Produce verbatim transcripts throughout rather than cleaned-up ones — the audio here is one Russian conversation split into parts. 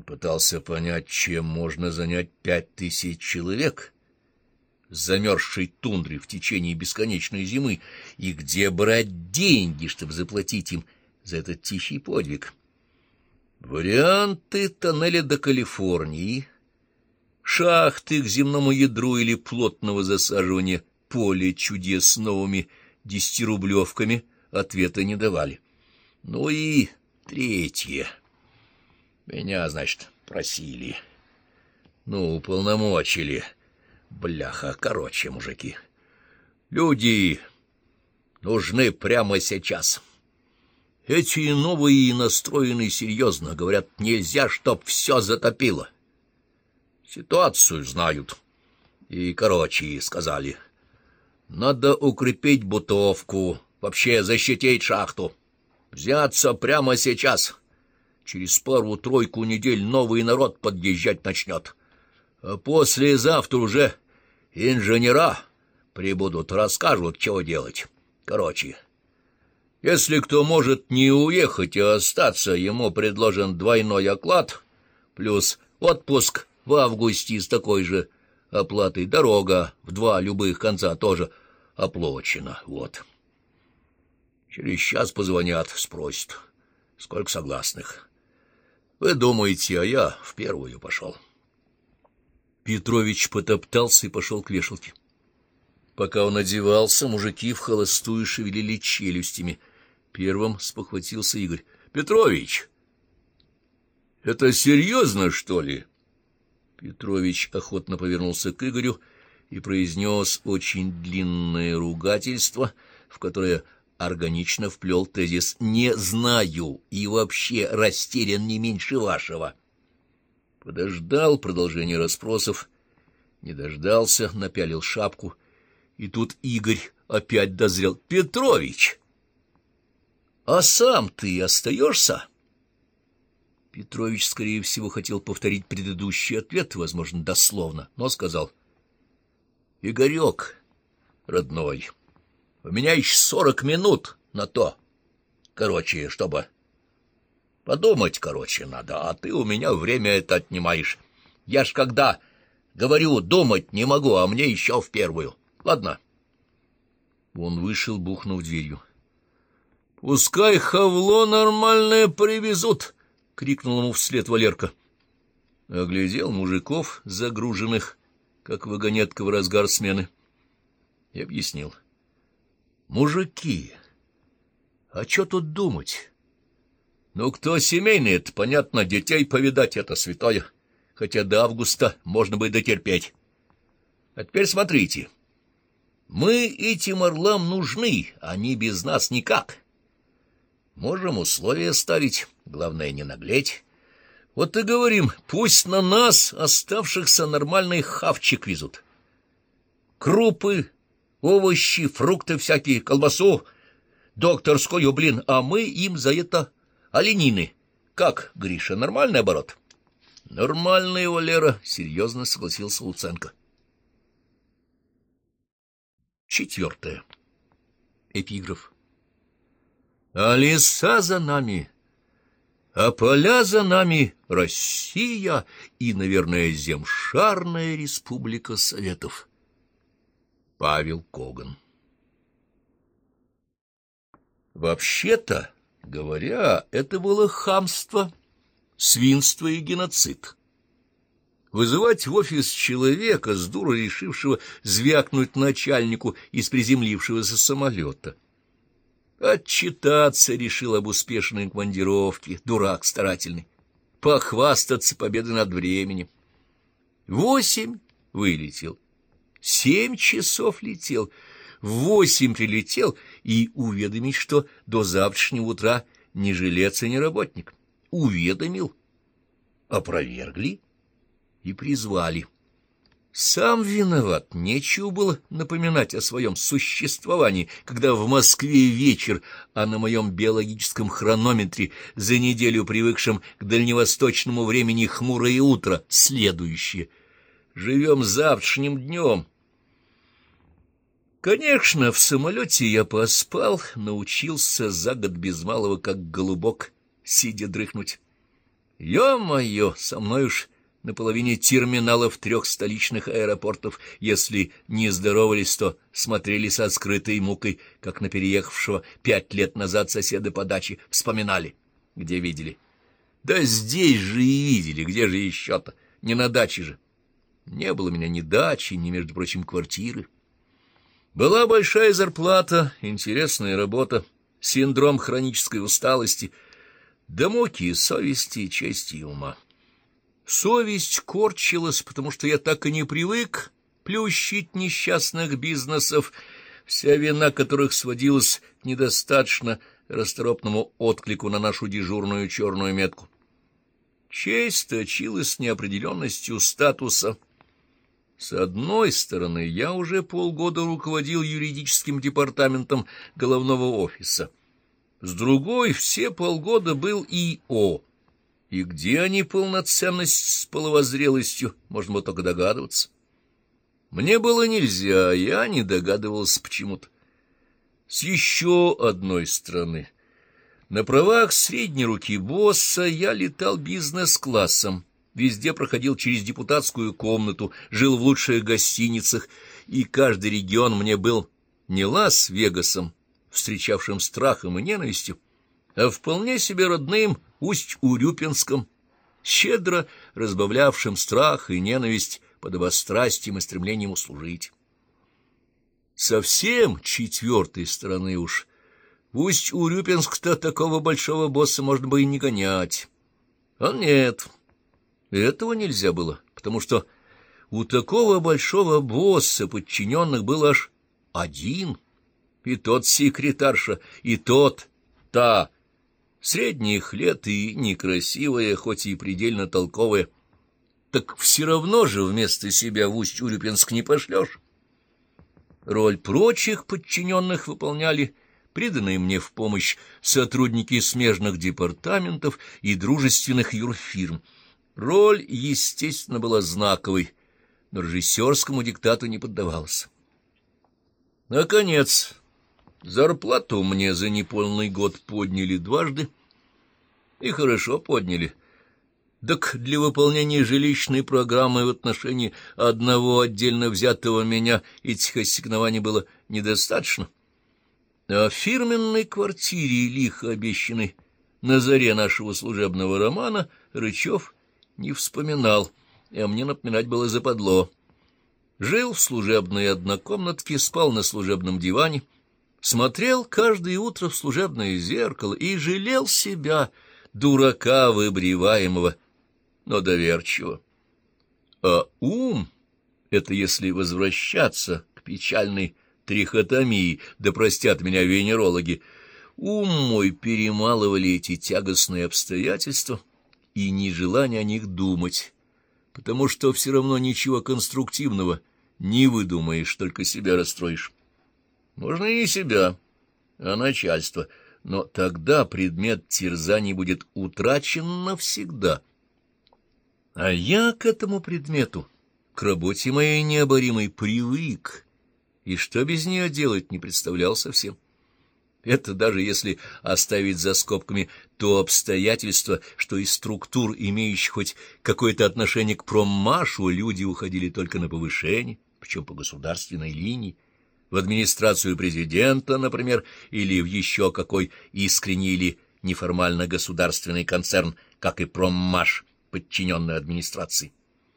пытался понять, чем можно занять пять тысяч человек с замерзшей тундры в течение бесконечной зимы, и где брать деньги, чтобы заплатить им за этот тихий подвиг. Варианты тоннеля до Калифорнии, шахты к земному ядру или плотного засаживания поля чудес с новыми десятирублевками ответа не давали. Ну и третье. Меня, значит, просили. Ну, уполномочили. Бляха, короче, мужики. Люди нужны прямо сейчас. Эти новые настроены серьезно. Говорят, нельзя, чтоб все затопило. Ситуацию знают. И, короче, сказали, надо укрепить бутовку, вообще защитить шахту. Взяться прямо сейчас. Через пару-тройку недель новый народ подъезжать начнет. А послезавтра уже инженера прибудут, расскажут, чего делать. Короче, если кто может не уехать, а остаться, ему предложен двойной оклад, плюс отпуск в августе с такой же оплатой, дорога в два любых конца тоже оплачена. Вот. Через час позвонят, спросят, сколько согласных. Вы думаете, а я в первую пошел. Петрович потоптался и пошел к вешалке. Пока он одевался, мужики в холостую шевелили челюстями. Первым спохватился Игорь. — Петрович, это серьезно, что ли? Петрович охотно повернулся к Игорю и произнес очень длинное ругательство, в которое органично вплел тезис «не знаю» и вообще растерян не меньше вашего. Подождал продолжения расспросов, не дождался, напялил шапку, и тут Игорь опять дозрел. — Петрович, а сам ты остаешься? Петрович, скорее всего, хотел повторить предыдущий ответ, возможно, дословно, но сказал: — Игорек, родной, у меня еще сорок минут на то. Короче, чтобы подумать, короче, надо, а ты у меня время это отнимаешь. Я ж когда говорю, думать не могу, а мне еще в первую. Ладно. Он вышел, бухнув дверью. — Пускай хавло нормальное привезут! — крикнул ему вслед Валерка. Оглядел мужиков, загруженных, как вагонетка в разгар смены, и объяснил. — Мужики, а что тут думать? Ну, кто семейный, это понятно, детей повидать — это святое, хотя до августа можно бы дотерпеть. А теперь смотрите, мы этим орлам нужны, они без нас никак. Можем условия ставить, главное не наглеть. Вот и говорим, пусть на нас, оставшихся, нормальный хавчик везут. Крупы, овощи, фрукты всякие, колбасу, докторскую, блин, а мы им за это оленины. Как, Гриша, нормальный оборот? Нормальный, Валера, серьезно согласился Луценко. Четвертое. Эпиграф. А леса за нами, а поля за нами, Россия и, наверное, Земшарная Республика Советов. Павел Коган. Вообще-то говоря, это было хамство, свинство и геноцид. Вызывать в офис человека, с дуру решившего звякнуть начальнику из приземлившегося самолета. Отчитаться решил об успешной командировке, дурак старательный, похвастаться победой над временем. Восемь вылетел, семь часов летел, в восемь прилетел и уведомить, что до завтрашнего утра ни жилец и ни работник. Уведомил, опровергли и призвали. Сам виноват, нечего было напоминать о своем существовании, когда в Москве вечер, а на моем биологическом хронометре, за неделю привыкшем к дальневосточному времени, хмурое утро, следующее. Живем завтрашним днем. Конечно, в самолете я поспал, научился за год без малого, как голубок, сидя дрыхнуть. Ё-моё, со мной уж на половине терминалов трех столичных аэропортов, если не здоровались, то смотрели со скрытой мукой, как на переехавшего пять лет назад соседа по даче, вспоминали, где видели. Да здесь же и видели, где же еще-то, не на даче же. Не было у меня ни дачи, ни, между прочим, квартиры. Была большая зарплата, интересная работа, синдром хронической усталости, да муки совести, чести и ума. Совесть корчилась, потому что я так и не привык плющить несчастных бизнесов, вся вина которых сводилась к недостаточно расторопному отклику на нашу дежурную черную метку. Честь точилась неопределенностью статуса. С одной стороны, я уже полгода руководил юридическим департаментом головного офиса. С другой, все полгода был И О. И где они полноценность с половозрелостью, можно было только догадываться. Мне было нельзя, я не догадывался почему-то. С еще одной стороны, на правах средней руки босса я летал бизнес-классом, везде проходил через депутатскую комнату, жил в лучших гостиницах, и каждый регион мне был не Лас-Вегасом, встречавшим страхом и ненавистью, а вполне себе родным Усть-Урюпинском, щедро разбавлявшим страх и ненависть подобострастием и стремлением услужить. Совсем четвертой стороны уж в Усть-Урюпинск-то такого большого босса можно бы и не гонять. А нет, этого нельзя было, потому что у такого большого босса подчиненных был аж один, и тот секретарша, и тот, та, средних лет и некрасивая, хоть и предельно толковая, так все равно же вместо себя в Усть-Урюпинск не пошлешь. Роль прочих подчиненных выполняли приданные мне в помощь сотрудники смежных департаментов и дружественных юрфирм. Роль, естественно, была знаковой, но режиссерскому диктату не поддавалась. Наконец, зарплату мне за неполный год подняли дважды, и хорошо подняли. Так для выполнения жилищной программы в отношении одного отдельно взятого меня этих ассигнований было недостаточно. О фирменной квартире, лихо обещанной на заре нашего служебного романа, Рычев не вспоминал, а мне напоминать было западло. Жил в служебной однокомнатке, спал на служебном диване, смотрел каждое утро в служебное зеркало и жалел себя, дурака выбриваемого, но доверчиво. А ум — это если возвращаться к печальной трихотомии, да простят меня венерологи, ум мой перемалывали эти тягостные обстоятельства и нежелание о них думать, потому что все равно ничего конструктивного не выдумаешь, только себя расстроишь. Можно и не себя, а начальство, но тогда предмет терзаний будет утрачен навсегда. А я к этому предмету, к работе моей необоримой, привык, и что без нее делать не представлял совсем. Это даже если оставить за скобками то обстоятельство, что из структур, имеющих хоть какое-то отношение к проммашу, люди уходили только на повышение, причем по государственной линии, в администрацию президента, например, или в еще какой искренний или неформально государственный концерн, как и проммаш, подчиненный администрации.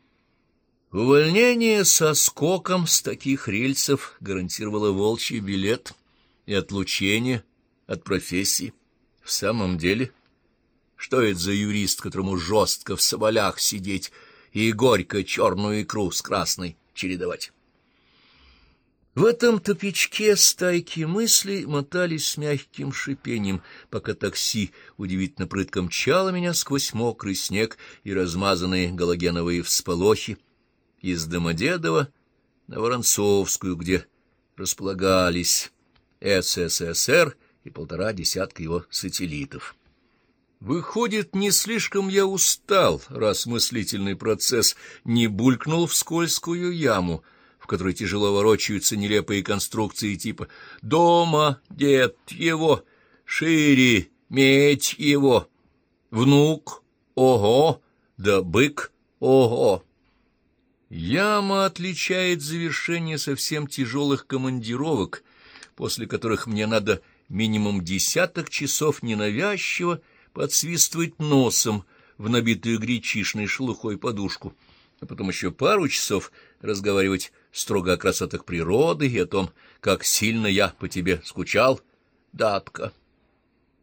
Увольнение со скоком с таких рельсов гарантировало волчий билет и отлучение от профессии. В самом деле, что это за юрист, которому жестко в соболях сидеть и горько черную икру с красной чередовать? В этом тупичке стайки мыслей мотались с мягким шипением, пока такси удивительно прытко мчало меня сквозь мокрый снег и размазанные галогеновые всполохи из Домодедова на Воронцовскую, где располагались Эс Эс Эс Эр и полтора десятка его сателлитов. Выходит, не слишком я устал, раз мыслительный процесс не булькнул в скользкую яму, в которой тяжело ворочаются нелепые конструкции типа «дома дед его», «шире медь его», «внук ого, да бык ого. Яма отличает завершение совсем тяжелых командировок, после которых мне надо минимум десяток часов ненавязчиво подсвистывать носом в набитую гречишной шелухой подушку, а потом еще пару часов разговаривать строго о красотах природы и о том, как сильно я по тебе скучал, Датка.